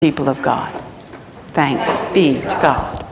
People of God. Thanks be to God.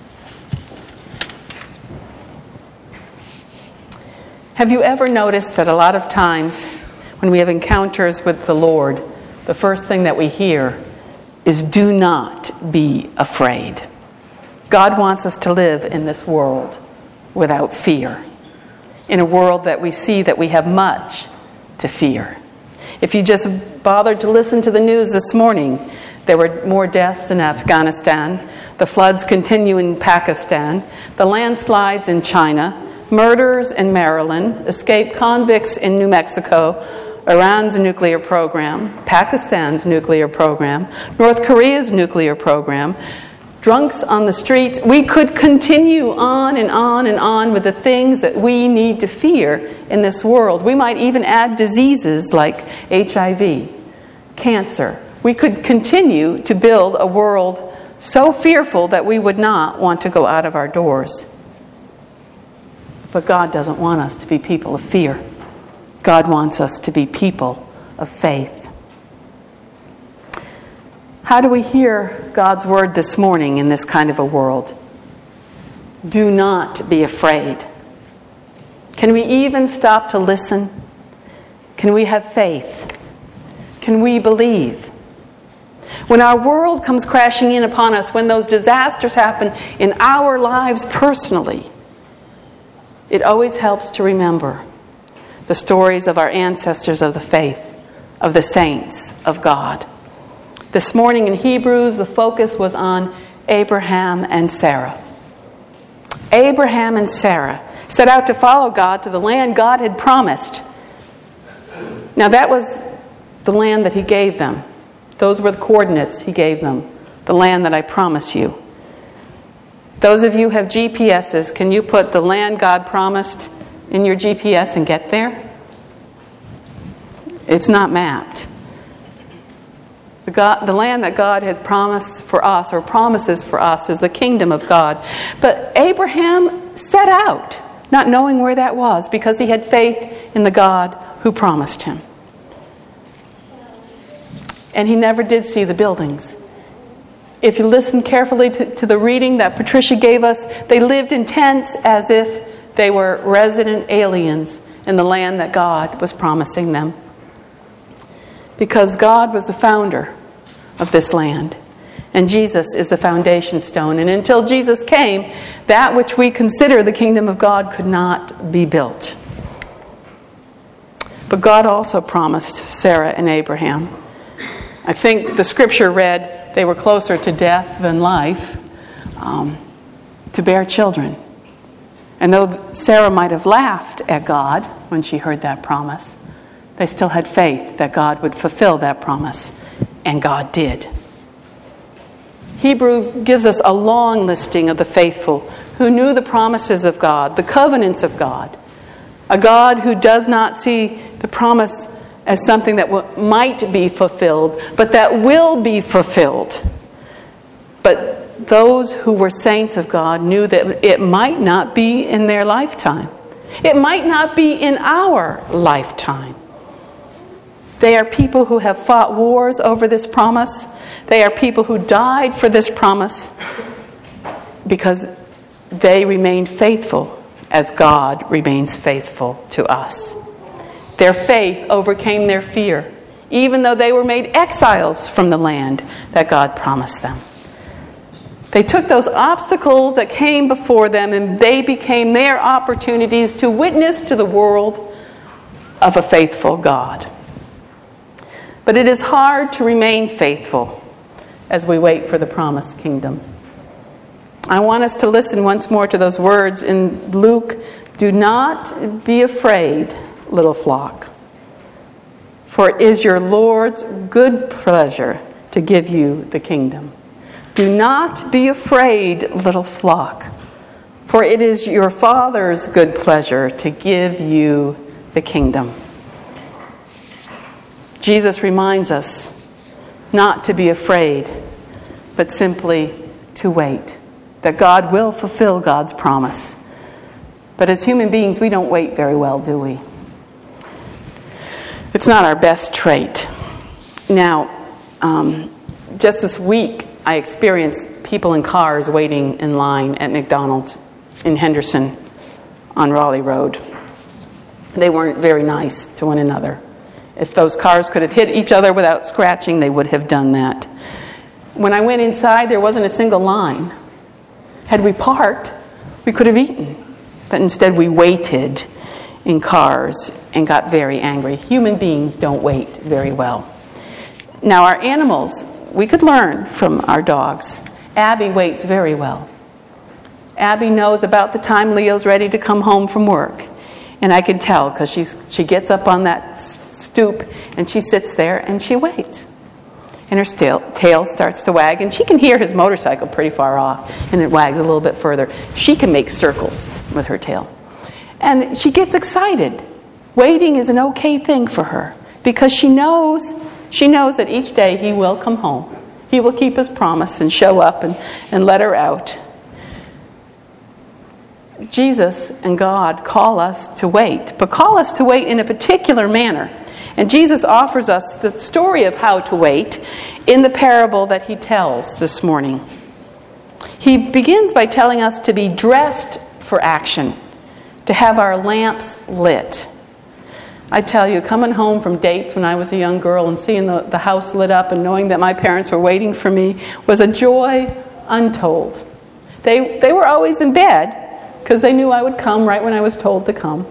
Have you ever noticed that a lot of times when we have encounters with the Lord, the first thing that we hear is, "Do not be afraid." God wants us to live in this world without fear, in a world that we see that we have much to fear. If you just bothered to listen to the news this morning, there were more deaths in Afghanistan, the floods continue in Pakistan, the landslides in China, murders in Maryland, escaped convicts in New Mexico, Iran's nuclear program, Pakistan's nuclear program, North Korea's nuclear program, drunks on the streets. We could continue on and on and on with the things that we need to fear in this world. We might even add diseases like HIV, cancer. We could continue to build a world so fearful that we would not want to go out of our doors. But God doesn't want us to be people of fear. God wants us to be people of faith. How do we hear God's word this morning in this kind of a world? Do not be afraid. Can we even stop to listen? Can we have faith? Can we believe? When our world comes crashing in upon us, when those disasters happen in our lives personally, it always helps to remember the stories of our ancestors of the faith, of the saints of God. This morning in Hebrews, the focus was on Abraham and Sarah. Abraham and Sarah set out to follow God to the land God had promised. Now that was the land that He gave them. Those were the coordinates He gave them. The land that I promise you. Those of you who have GPSs, can you put the land God promised in your GPS and get there? It's not mapped. The land that God had promised for us, or promises for us, is the kingdom of God. But Abraham set out, not knowing where that was, because he had faith in the God who promised him. And he never did see the buildings. If you listen carefully to the reading that Patricia gave us, they lived in tents as if they were resident aliens in the land that God was promising them. Because God was the founder of this land, and Jesus is the foundation stone. And until Jesus came, that which we consider the kingdom of God could not be built. But God also promised Sarah and Abraham. I think the scripture read they were closer to death than life, to bear children. And though Sarah might have laughed at God when she heard that promise, they still had faith that God would fulfill that promise. And God did. Hebrews gives us a long listing of the faithful who knew the promises of God, the covenants of God. A God who does not see the promise as something that might be fulfilled, but that will be fulfilled. But those who were saints of God knew that it might not be in their lifetime. It might not be in our lifetime. They are people who have fought wars over this promise. They are people who died for this promise because they remained faithful as God remains faithful to us. Their faith overcame their fear, even though they were made exiles from the land that God promised them. They took those obstacles that came before them and they became their opportunities to witness to the world of a faithful God. But it is hard to remain faithful as we wait for the promised kingdom. I want us to listen once more to those words in Luke. Do not be afraid, little flock, for it is your Lord's good pleasure to give you the kingdom. Do not be afraid, little flock, for it is your Father's good pleasure to give you the kingdom. Jesus reminds us not to be afraid, but simply to wait, that God will fulfill God's promise. But as human beings, we don't wait very well, do we? It's not our best trait. Now, Just this week, I experienced people in cars waiting in line at McDonald's in Henderson on Raleigh Road. They weren't very nice to one another. If those cars could have hit each other without scratching, they would have done that. When I went inside, there wasn't a single line. Had we parked, we could have eaten. But instead, we waited in cars and got very angry. Human beings don't wait very well. Now, our animals, we could learn from our dogs. Abby waits very well. Abby knows about the time Leo's ready to come home from work. And I can tell because she gets up on that stoop and she sits there and she waits. And her tail starts to wag, and she can hear his motorcycle pretty far off, and it wags a little bit further. She can make circles with her tail. And she gets excited. Waiting is an okay thing for her because she knows that each day he will come home. He will keep his promise and show up and let her out. Jesus and God call us to wait, but call us to wait in a particular manner. And Jesus offers us the story of how to wait in the parable that he tells this morning. He begins by telling us to be dressed for action, to have our lamps lit. I tell you, coming home from dates when I was a young girl and seeing the house lit up and knowing that my parents were waiting for me was a joy untold. They were always in bed because they knew I would come right when I was told to come.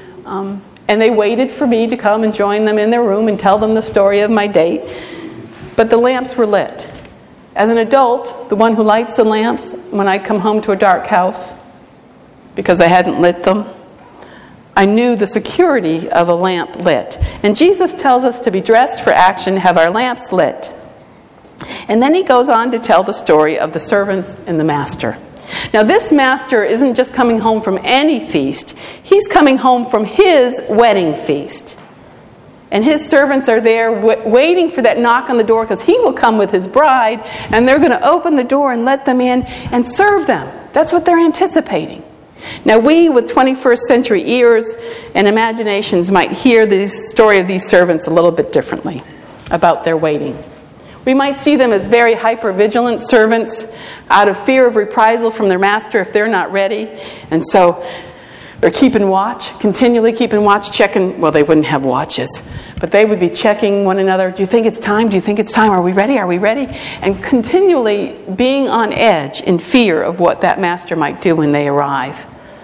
And they waited for me to come and join them in their room and tell them the story of my date. But the lamps were lit. As an adult, the one who lights the lamps when I come home to a dark house, because I hadn't lit them, I knew the security of a lamp lit. And Jesus tells us to be dressed for action, have our lamps lit. And then he goes on to tell the story of the servants and the master. Now, this master isn't just coming home from any feast. He's coming home from his wedding feast. And his servants are there waiting for that knock on the door because he will come with his bride, and they're going to open the door and let them in and serve them. That's what they're anticipating. Now, we with 21st century ears and imaginations might hear the story of these servants a little bit differently about their waiting. We might see them as very hyper-vigilant servants out of fear of reprisal from their master if they're not ready. And so they're keeping watch, continually keeping watch, checking. Well, they wouldn't have watches, but they would be checking one another. Do you think it's time? Do you think it's time? Are we ready? Are we ready? And continually being on edge in fear of what that master might do when they arrive.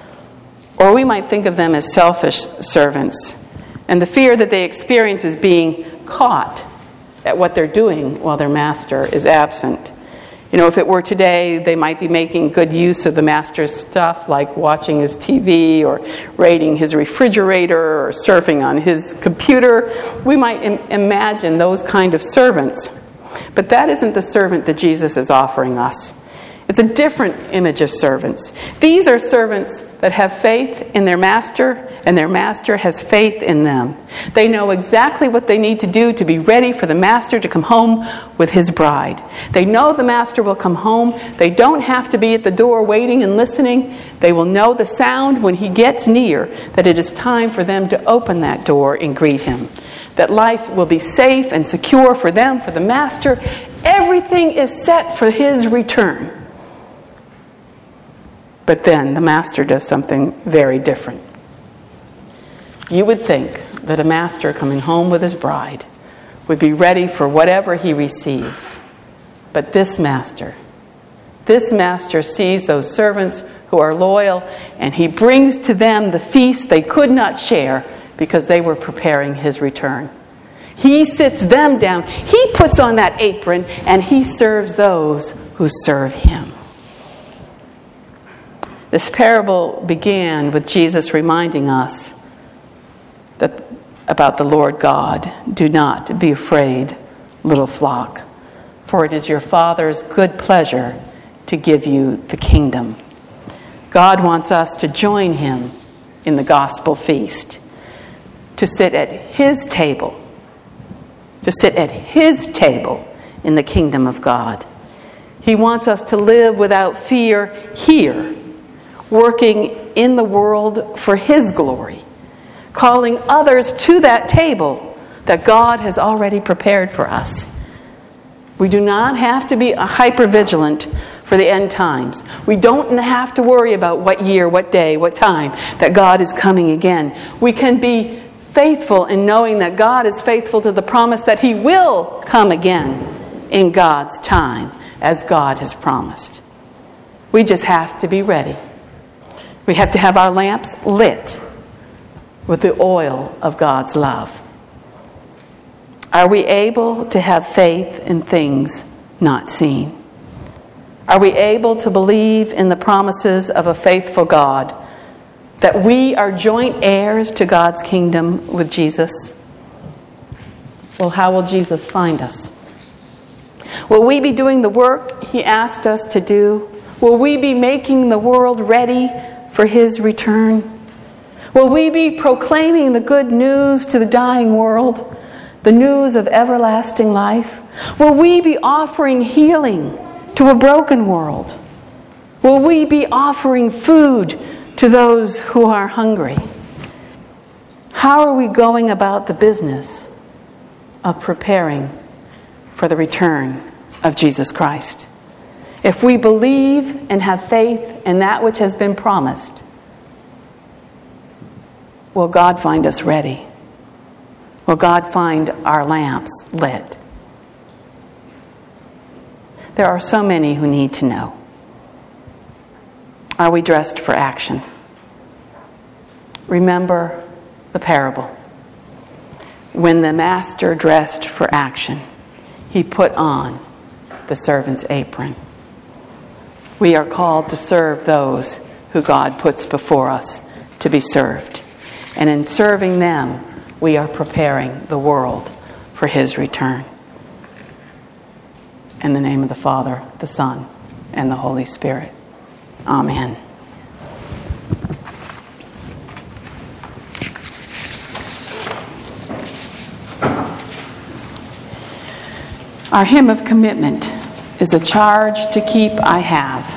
Or we might think of them as selfish servants. And the fear that they experience is being caught at what they're doing while their master is absent. You know, if it were today, they might be making good use of the master's stuff, like watching his TV or raiding his refrigerator or surfing on his computer. We might imagine those kind of servants. But that isn't the servant that Jesus is offering us. It's a different image of servants. These are servants that have faith in their master, and their master has faith in them. They know exactly what they need to do to be ready for the master to come home with his bride. They know the master will come home. They don't have to be at the door waiting and listening. They will know the sound when he gets near, that it is time for them to open that door and greet him. That life will be safe and secure for them, for the master. Everything is set for his return. But then the master does something very different. You would think that a master coming home with his bride would be ready for whatever he receives. But this master sees those servants who are loyal, and he brings to them the feast they could not share because they were preparing his return. He sits them down, he puts on that apron, and he serves those who serve him. This parable began with Jesus reminding us about the Lord God. Do not be afraid, little flock, for it is your Father's good pleasure to give you the kingdom. God wants us to join him in the gospel feast, to sit at his table, in the kingdom of God. He wants us to live without fear here, working in the world for his glory, calling others to that table that God has already prepared for us. We do not have to be hypervigilant for the end times. We don't have to worry about what year, what day, what time that God is coming again. We can be faithful in knowing that God is faithful to the promise that He will come again in God's time, as God has promised. We just have to be ready. We have to have our lamps lit with the oil of God's love. Are we able to have faith in things not seen? Are we able to believe in the promises of a faithful God, that we are joint heirs to God's kingdom with Jesus? Well, how will Jesus find us? Will we be doing the work He asked us to do? Will we be making the world ready for His return? Will we be proclaiming the good news to the dying world, the news of everlasting life? Will we be offering healing to a broken world? Will we be offering food to those who are hungry? How are we going about the business of preparing for the return of Jesus Christ? If we believe and have faith in that which has been promised, will God find us ready? Will God find our lamps lit? There are so many who need to know. Are we dressed for action? Remember the parable. When the master dressed for action, he put on the servant's apron. We are called to serve those who God puts before us to be served. And in serving them, we are preparing the world for His return. In the name of the Father, the Son, and the Holy Spirit. Amen. Our hymn of commitment is a charge to keep I have.